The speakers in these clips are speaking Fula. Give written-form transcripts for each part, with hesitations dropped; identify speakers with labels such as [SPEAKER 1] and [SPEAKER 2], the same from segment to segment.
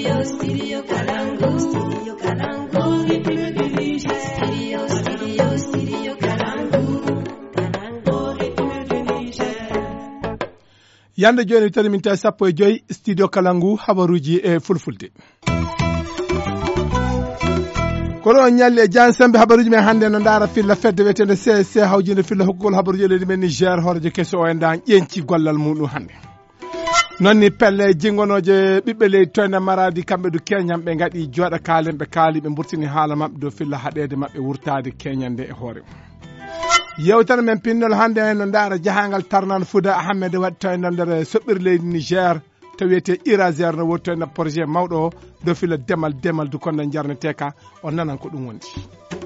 [SPEAKER 1] Studio Kalangu. Studio Kalangu. Studio Kalangu.
[SPEAKER 2] Yande joni tani min tawi 1:05 studio Kalangu habaruji e fulfulde. Kono nyalle e jan sembe habaruji men hande no ndara filla fedde wetende CC hawjinde filla hokkugol habaruji leydi men Niger horejo keso o endan ƴenci gollal muɗum hande. Nonni pelle jingonoje ɓiɓɓe leydi toyne maradi kamɓe du keñam ɓe gaɗi jooɗa kaalen ɓe kaali ɓe burtini haala mabɓe do filla haɗede mabɓe wurtade keñande e hoore. Yewtere men pinnol hande no ndara jahangal tarnan Fouda Ahmed waɗi toyno nder soɓɓir leydi Niger to wiyete Iraser no woni toyno projet mawɗo do filla demal du konno jarneteka o nanan ko ɗum wondi.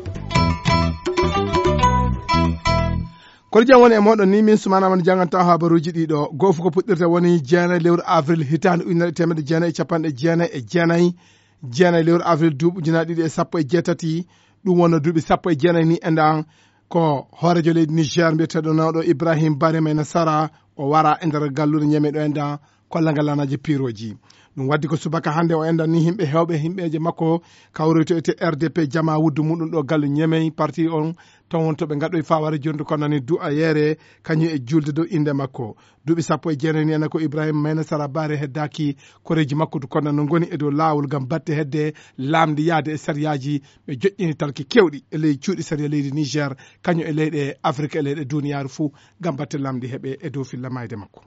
[SPEAKER 2] Kono jam woni e moɗon ni min sumanama no janganta habaruji ɗiɗo gofu ko puɗɗirta woni jeenayi lewru avril hitande ujunere temedde jeenayi e capanɗe jeenayi lewru avril duuɓi ujunaje ɗiɗi e sappo e jeetati ɗum wonno duuɓi sappo e jeenayi ni endan ko hoorejo leydi Niger mbiyeteɗo nawɗo Ibrahim Bare Mayna Sara o wara e nder gallude ñeme ɗo endan kollagal lanaji piroji ɗum waddi ko subaka hande o endan ni himɓe hewɓe himɓeje makko kawrito ete RDP jama wuddu muɗum ɗo gallu ñemey parti on ton won to ɓe gaɗoy faware jondu kono ni du a yeere kañum e julde dow inde makko duuɓi sappo e jeenayi ni ena ko Ibrahima Mayna Sara Bare heddaki koreji makko du kono no goni e dow lawol gam batte hedde lamdi yaade e sariyaji ɓe joƴƴini talki kewɗi e leydi cuuɗi saria leydi Niger kañum e leyɗe Afrique e leyɗe duniyaru fou gam batte lamdi heeɓe e dow filla mayde makko.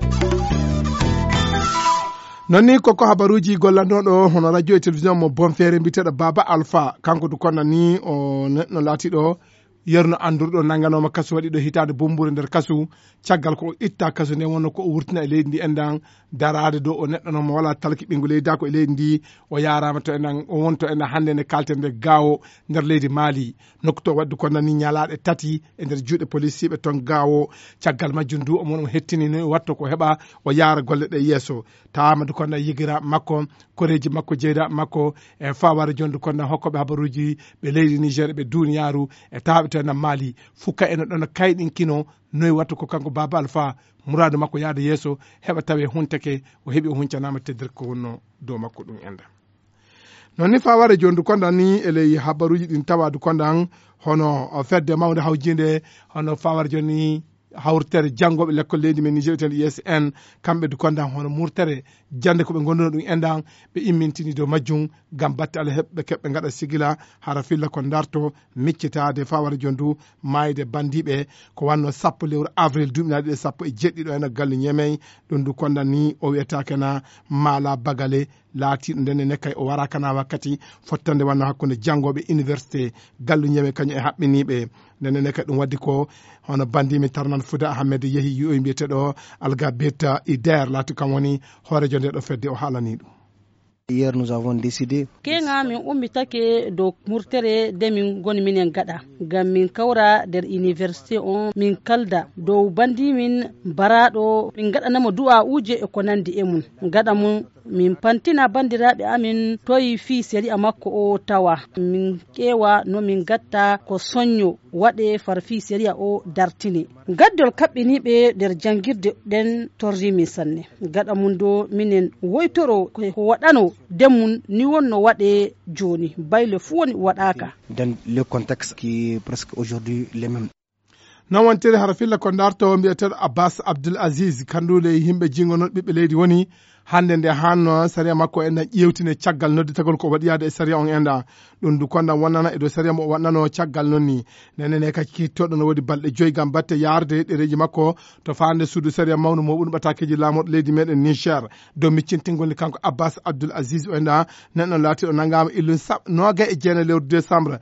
[SPEAKER 2] Nonni koko habaruji gollanɗoɗo hono radio e télévision mo bonfere mbiteɗo Baba Alpha kanko du kono ni o neɗɗo laatiɗo yerno andurɗo nanganoma kasu waɗiɗo hitade bombure nder kasu caggal ko itta kasu nde wonno ko o wurtina e leydi ndi endan darade dow o neɗɗo noon mo wala talki ɓingu leydi ko e leydi ndi o yarama to endan o wonto endan hande nde kalten nde gawo nder leydi Mali nokku to wadde ko nani ñalaɗe tati e nder juuɗe police siɓe toon gawo caggal majjum du omon o hettini no watto ko heɓa o yaara golle ɗe yeeso tawamadu konda yigira makko koreji makko jeyda makko e faware jondu konda hokkoɓe habaruji ɓe leydi Niger ɓe duniyaru e tawaɓe to endan Mali fukka eno ɗon kayɗin kino noyi wattu ko kanko Baba Alpha muradu makko yaada yeeso heɓa tawe hunteke o heeɓi o huncanama tedder ko wonno dow makko ɗum enda non ni faware jondu konda ni eley habaruji ɗin tawadu kondan hono fedde mawde hawjinde hono faware joni hawrtere janggoɓe l'école leydi men Niger ten ISN kamɓe du kondan hono murtere jande koɓe gonduno ɗum endan ɓe immintini dow majjum gam batte ala heɓɓe keɓɓe gaɗa sigila hara filla ko darto miccitade faware jondu mayde bandiɓe ko wanno 10 lewru avril 2017 ena gallu ñemey ɗum du kondan ni o wiyata Mala Bagale laatiɗo ndene nekkay o wara kana wakkati fottande wanno hakkude janggoɓe université gallu ñeme kañum e haɓɓiniɓe ndene nekkay ɗum waddi ko hono bandimi tarnan Fouda Ahmed yeehi yoy mbiyeteɗo Alga Beta Ider laati kam woni hoorejo nde ɗo fedde o haalani ɗum.
[SPEAKER 3] Hier nous avons décidé
[SPEAKER 4] kenga min ummitake do murtere de min goni minen gada gam min kawra der université on min kalda do bandi min baraɗo min gaɗanamo du'a uje e ko nandi e mun gaɗa mun min pantina bandiraɓe amin toyi fi séria makko o tawa min ƴeewa no min gatta ko soño waɗe far fi séria o dartini gaddol kaɓɓiniɓe nder jangirde ɗen torri min sanne gaɗa mun do minen woytoro ko waɗano demun ni wonno waɗe joni bayle fu woni waɗaka
[SPEAKER 3] dans le contexte qui est presque aujourd'hui les mêmes.
[SPEAKER 2] Non wontiri hara filla ko darto mbiyeteɗo Abbas Abdoul Aziz kandule yimɓe jingonoɗo ɓiɓɓe leydi woni hande nde hanno saria makko enɗan ƴewtine caggal nodditagol ko waɗiyade e saria on enɗan ɗum du kondan wonnana e dow saria mo waɗnano caggal noon ni nenene kadi kittoɗo no woodi balɗe 5 gam batte yarde ɗereji makko to fande suudu saria mawnu mo ɓuuri ɓatakeji laamoɗo leydi meɗen Niger dow miccintingol kanko Abbas Abdoul Aziz o enɗan neɗɗo laatiɗo nangama illu 29 lewru décembre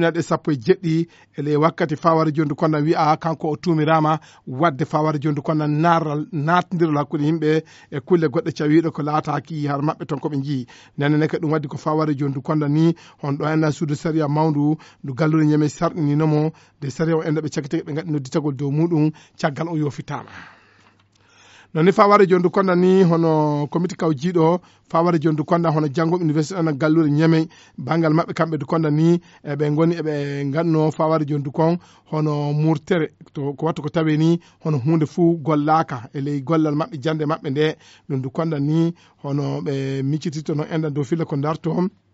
[SPEAKER 2] 2017 ele wakkati faware jondu kondan wi'a kanko o tumirama wadde faware jondu kondan naral natdirol hakkude yimɓe e kulle goɗɗe wiiɗo ko laataki har maɓɓe ton koɓe jii nenene ka ɗum waddi ko faware jondu konda ni on ɗo enna suudu saria mawdu ndu gallude ñeme sarɗininomo de saria o enɗa ɓe cagitege ɓe gaɗi nodditagol dow muɗum caggal o yofitama noni faware jondu konda ni hono comité kawjiɗo faware jondu konda hono janggoɓe université ona gallure ñamey bangal mabɓe kamɓe du konda ni eɓe goni eɓe ganno faware jondu kon hono murtere to ko wattu ko tawe ni hono hunde fuu gollaka e ley gollal mabɓe jande mabɓe nde ɗum du konda ni hono ɓe miccitito no enɗan dow filla ko darto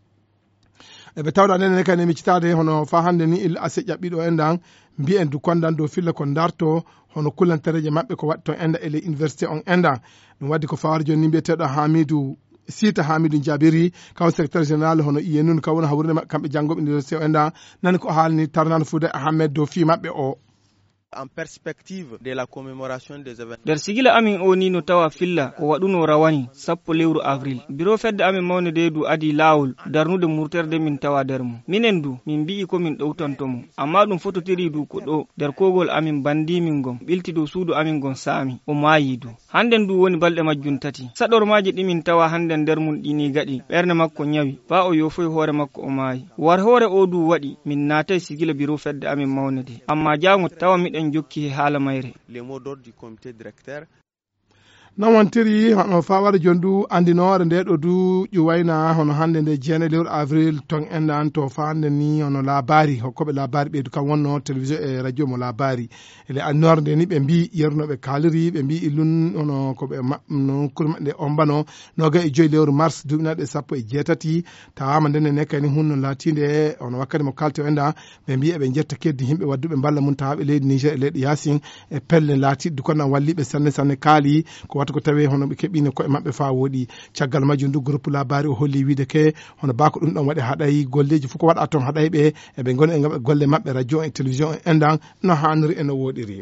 [SPEAKER 2] eɓe tawɗa nene kane miccitade hono fa hande ni illa ase ƴaɓɓiɗo enɗan mbiyen du kondan dow filla ko darto hono kullantereje mabɓe ko waɗi to enda e ley université on enɗan ɗum waddi ko faware joni ni mbiyeteɗo Hamidou Sita Hamidou Jabiri kaw secrétaire général hono iyenun ka wona hawrde mabɓe kamɓe janggoɓe université o enɗan nani ko haalni Tarnane Fouda Ahmed dow fi mabɓe o
[SPEAKER 5] en perspective de la commémoration des événements.
[SPEAKER 6] Der sigila amin o ni no tawa filla ko waɗuno rawani sappo lewru avril biro fedde amin mawnede du adi lawol darnude murterde min tawa der mum minen du min mbi'i ko min ɗowtantomo amma ɗum fototiri du ko ɗo der kogol amin bandi min gon ɓilti dow suudu amin gon saami o maayi du handen du woni balɗe majjum tati saɗormaji ɗi min tawa handen nder mum ɗini gaɗi ɓerde makko ñawi fa o yofoyi hoore makko o maayi war hoore o du waɗi min naatay sigila biro fedde amin mawnede amma jango tawa miɗen jokki haala mayre
[SPEAKER 5] les mots d'ordre du comité directeur
[SPEAKER 2] non wontiri hono faware jondu andinore nde ɗo du ƴuwayna hono hande nde jeene lewru avril ton endan to fande ni hono labari hokkoɓe labari ɓeydu kam wonno télévision e radio mo labari ele annore nde ni ɓe mbi yernoɓe kaliri ɓe mbi illun hono koɓe no kurma nde ombano noga e joyi lewru mars duɓinaɗe sappo e jeetati tawama ndene nekkani hunno latinde hono wakkati mo kalte o enda ɓe mbi eɓe jetta keddi yimɓe wadduɓe balla mum tawaɓe leydi Niger e leydi Yasin e pelle latiɗe kono walliɓe sanne sanne kaali ko ko tawi hono ɓe keɓino koye mabɓe fa woɗi caggal majjum du groupe labari o holli wiide ke hono bako ɗum ɗon waɗi haɗay golleji fof ko waɗa toon haɗay ɓe eɓe goni e golle mabɓe radio e télévision e endan no hanniri e no woɗiri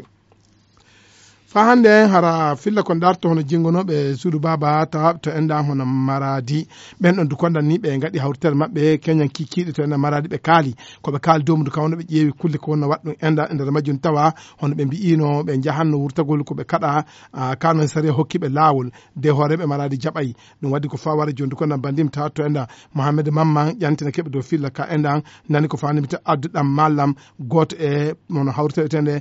[SPEAKER 2] fa hande hara filla ko darto hono jingonoɓe suudu baba tawa to enda hono maradi ɓen ɗon du kondan ni ɓe gaɗi hawritere mabɓe keñan kikiɗe to enda maradi ɓe kaali koɓe kaali domudu ka wonno ɓe ƴeewi kulle ko wonno waɗɗum enda e nder majjum tawa hono ɓe mbi'ino ɓe jahanno wurtagol koɓe kaɗa kanon sari hokkiɓe lawol de hooreɓe maradi jaɓay ɗum waddi ko faware joni du kondan bandim tawa to enda Mohamed Mamman ƴantina keɓe dow filla ka endan nani ko fanimita adduɗam mallam goto e hono hawritere tende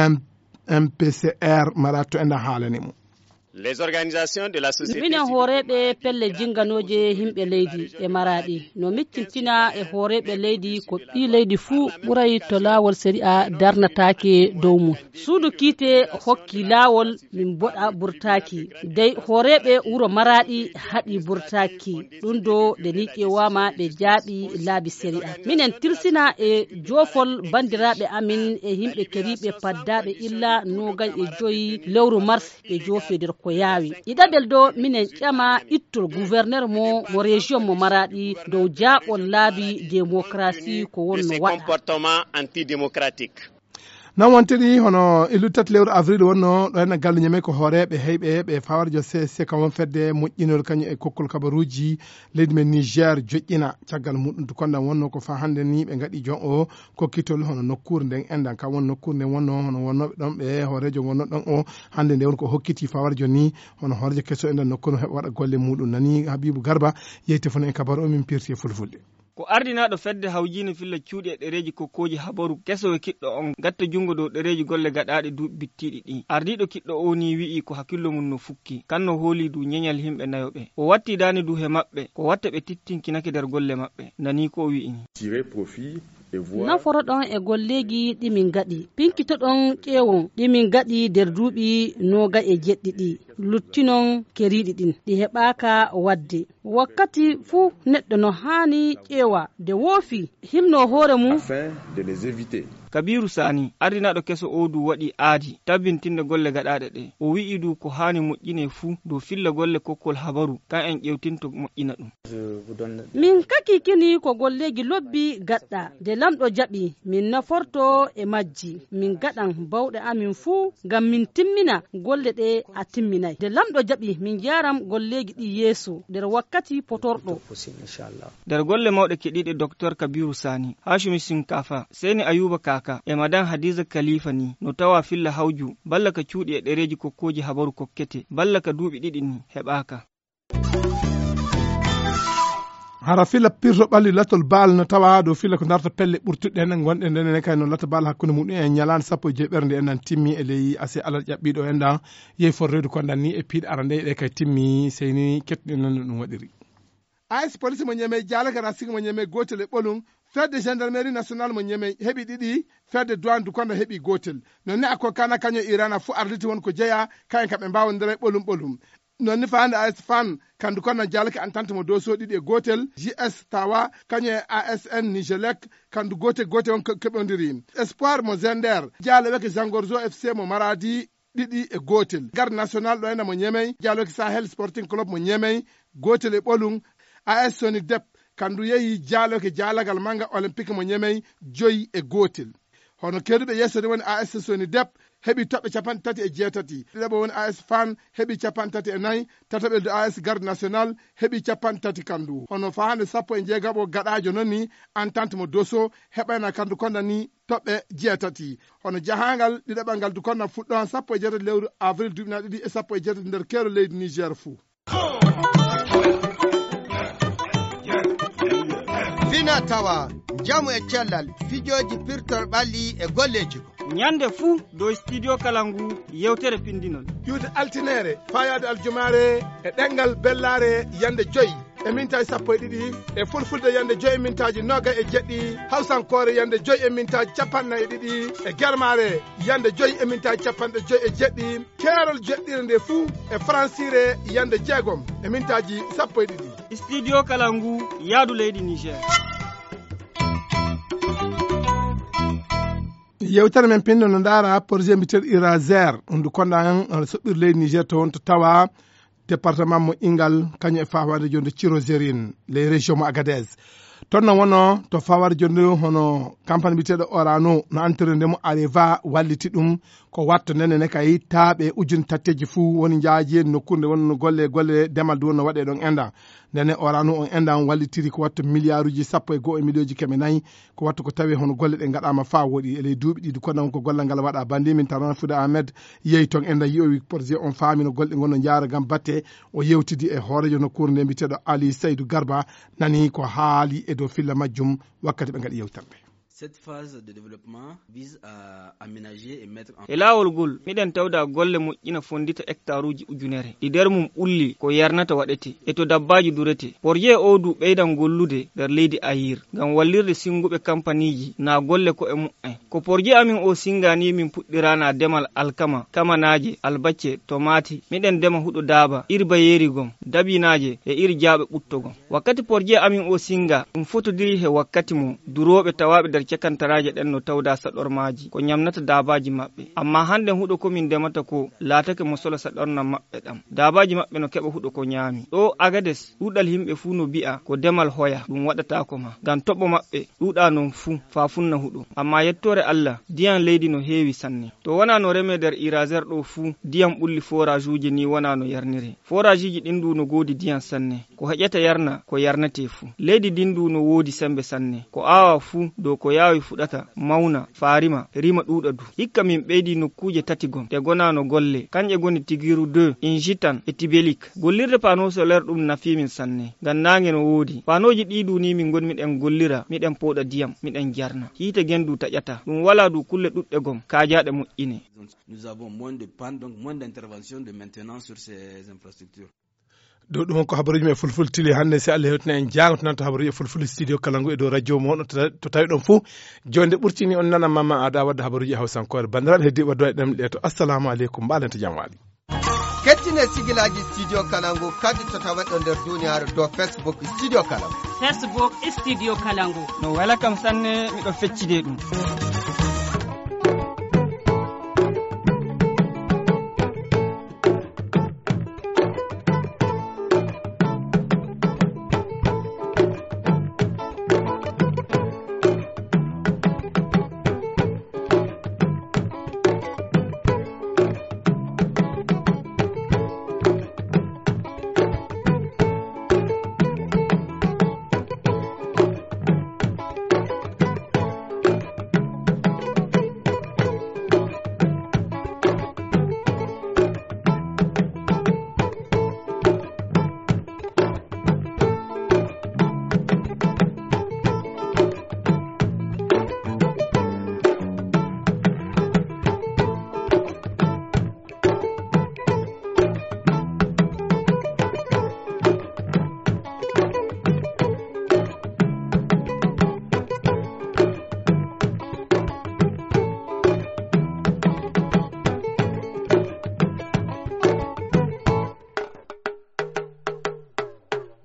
[SPEAKER 2] MPCR marato enda haalani mum
[SPEAKER 7] les organisations de la société
[SPEAKER 4] minen hooreɓe pelle jinganoje himɓe leydi e maraɗi no miccintina e hooreɓe leydi ko ɓi leydi fuu ɓuray to laawol séria darnatake dow mum suudu kiite hokki laawol min boɗa burtaki dey hooreɓe wuro maraɗi haɗi burtaki ɗum do nde ni ƴewama ɓe jaaɓi laabi séria minen tirsina e joofol bandiraɓe amin e yimɓe keriɓe paddaɓe illa nogay e joyi lewru mars ɓe joofi nder ko yaawi ɗiɗaɓel do minen ƴama ittol gouverneur mo région mo maraɗi dow jaaɓol laabi démocratie ko wonno waɗa
[SPEAKER 7] comportement antidémocratique
[SPEAKER 2] non wontiri hono illu tati lewru avril wonno ɗo henna galle ñame ko hooreɓe heyɓe ɓe fawarjo CC kam won fedde moƴƴinol kañum e kokkol kabaruji leydi men Niger joƴƴina caggal muɗum to kondan wonno ko fa hande ni ɓe gaɗi jon o kokkitol hono nokkure nden endan kam won nokkure nden wonno hono wonnoɓe ɗon ɓe hoorejo wonno ɗon o hande nde won ko hokkiti fawarjo ni hono hoorejo kesso endan nokkuno heɓa waɗa golle muɗum nani Habibou Garba yeyte fon en kabaru o min pirti e fulfulde
[SPEAKER 6] ko ardinaɗo fedde hawjino filla cuuɗi e ɗereji kokkoji habaru keso e kiɗɗo on gatta jungo dow ɗereji golle gaɗaɗe duuɓi bittiɗi ɗi ardiɗo kiɗɗo o ni wi'i ko hakkillo mum no fukki kanno hooli du ñeñal himɓe nayoɓe o watti dani du he maɓɓe ko watta ɓe tittinkinake nder golle maɓɓe nani ko o wi'ini naforo ɗon e golleji ɗimin gaɗi pinkito ɗon ƴeewon ɗimin gaɗi nder duuɓi noga e jeɗɗiɗi luttinon keriɗi ɗin ɗi heɓaka wadde wakkati fuu neɗɗo no hani ƴeewa nde woofi himno hoore mum Kabiru Sani ardinaɗo keso o du waɗi aadi tabbintinde golle gaɗaɗe ɗe o wi'i du ko hani moƴƴine fuu dow filla golle kokkol habaru kan en ƴewtinto moƴƴina ɗum min kakikini ko golleji lobbi gaɗɗa nde lamɗo jaɓi min naforto e majji min gaɗan bawɗe amin fuu ngam min timmina golle ɗe a timminay nde lamɗo jaɓi min jaram golleji ɗi yeeso nder wakkati potorɗo nder golle mawɗe keɗiɗe docteur Kabiru Sani Hashimi Sinkafa Seni Ayuba Kaka e madame Hadiza Khalifa ni no tawa filla hawju balla ka cuuɗi e ɗereji kokkoji habaru kokkete balla ka duuɓi ɗiɗi ni heɓaka
[SPEAKER 2] hara fila pirto ɓalli latol bal no tawa dow fila ko darta pelle ɓurtuɗɗe enen gonɗe ndenen kay no latta bal hakkude muɗum e ñalande sappo e jeeɓerde en nan timmi e ley ase alal ƴaɓɓiɗo en ɗa yeyi forredu kondan ni e piiɗe arande ɗe kay timmi seyni kettuɗen nan no ɗum waɗiri AS police mo ñeme jalagara sigi mo ñeme gotel e ɓolum fedde gendarmerie nationale mo ñeme heɓi ɗiɗi fedde douane du konda heɓi gotel nonni akko kana kaño irana fu arditi won ko jeeya kayen kamɓe mbawodira e ɓolum nonni fande AS fan kandu konna jalake entente mo doso ɗiɗi e gotel JS tawa kaño e ASN Nigelec kandu gotel on keɓodiri espoir mo Zender jaleweke Zangorzo FC mo Maradi ɗiɗi e gotel garde national ɗo ena mo ñemey jaleweke Sahel Sporting Club mo ñemey gotel e ɓolum AS Soni Dep kandu yehi jaloke jalagal manga olympique mo ñemey 5 e gotel hono keduɓe yettode woni AS Soni Dep heɓi toɓɓe 37 ɗiɗaɓo woni AS Fan heɓi 34 tataɓel do AS Garde National heɓi 30 kandu hono fahande 16 gaɗajo nonni entente mo doso heɓayna kandu konda ni toɓɓe 6 hono jahangal ɗiɗaɓal ngal du konna fuɗɗo 18 lewru avril 2002 e 18 nder kero leydi Niger fou
[SPEAKER 8] fina tawa jamu e cellal fijoji pirtol ɓalli e golleji
[SPEAKER 6] ñande fuu dow studio kalangu yewtere pindinol
[SPEAKER 2] ƴiwde altinere fayade aljumare e ɗengal bellare yande 5 e mintaji 12 e fulfulde yande 5 e mintaji 27 hawsankore yande 5 e mintaji 42 e germare yande 5 e mintaji 57 keerol jeɗɗire nde fuu e francire yande 6 e mintaji 12
[SPEAKER 6] studio kalangu yaadu leydi Niger
[SPEAKER 2] yewtere men pindo no ndara projet mbiteɗo Iraser ndu konɗa soɓɓir leydi Niger to won to tawa département mo Ingal kañum e fawade jonde Chirozérine les région mo Agadez toon no wono to fawade jonde hono campagne mbiteɗo Orano no entraîné mo Areva walliti ɗum ko watta nenene kay taaɓe ujune tatteji fuu woni jaaji nokkunde wonno golle demal du wonno waɗe ɗon endan nene Orano on endan wallitiri ko watta milliard uji 11 million ji keme nayyi ko watta ko tawi hono golle ɗe gaɗama fa woɗi ele duuɓi ɗiɗi kono ko gollal ngal waɗa bandi min tan Fude Ahmed yeyi ton endan yi'owi projet on faami no golle gonno jaara gam batte o yewtidi e hoorejo nokkuure nde mbiteɗo Ali Seydou Garba nani ko haali e dow filla majjum wakkati ɓe gaɗi yewtere
[SPEAKER 9] Cette phase de développement vise à aménager et mettre en
[SPEAKER 6] e laawol gol miɗen tawda golle moƴƴina fondita hectare uji ujunere ɗi nder mum ɓulli ko yarnata waɗete e to dabbaji durete projet o du ɓeydan gollude nder leydi ayir ngam wallirde singuɓe kampaniji na golle ko e mu'en ko projet amin o singani min puɗɗirana demal alkama kamanaje albacce tomati miɗen dema huɗo daaba irba yerigom dabinaje e iri jaaɓe ɓuttogom wakkati projet amin o singa ɗum fotodiri he wakkati mo duroɓe tawaɓe nder cekantaraje ɗen no tawda saɗormaji ko ñamnata dabaji maɓɓe amma hande huɗo komin ndemata ko laatake mo sola saɗorna maɓɓe ɗam dabaji maɓɓe no keɓa huɗo ko ñaami ɗo Agades ɗuɗal himɓe fuu no bi'a ko demal hoya ɗum waɗatako ma ngam toɓɓo maɓɓe ɗuɗa non fuu fa funna huɗo amma yettore Allah diyan leydi no heewi sanne to wona no reme nder Iraser ɗo fuu diyam ɓulli forage uji ni wona no yarnire forage ji ɗin du no godi diyan sanne ko heƴata yarna ko yarnate fuu leydi din du no wodi sembe sanne ko awa fuu dow ko yawi fuɗata mauna farima rima ɗuɗa du hikka min ɓeydi nokkuje tati gom te gonano golle kanje goni Tigiru 2 Injitan e Tibelik gollirde pano solaire ɗum nafimin sanne ngam nange no wodi panoji ɗiɗu ni min gon miɗen gollira miɗen poɗa diyam miɗen jarna hiite gendu taƴata ɗum wala du kulle ɗuɗɗe gom kajaɗe moƴƴine.
[SPEAKER 9] Nous avons moins de panne donc moins d'intervention de maintenance sur ces infrastructures.
[SPEAKER 2] do ɗum ko habaruji men fulful tili hannde si Allah hewtina en jaagoto to habaruji fulful studio kalangu e dow radio moɗon to tawi ɗon fuu jonde ɓurtini on nana Mama Ada wadde habaruji hawsankore bandiraɓe heddi waddo e ɗemɗe to assalamu aleykum mbalente jam waali
[SPEAKER 8] kettine sigilaji studio kalangu kadi to tawaɗo nder duniyaaru dow Facebook studio kalangu
[SPEAKER 4] Facebook studio kalangu
[SPEAKER 6] no wala kam sanne miɗo feccide ɗum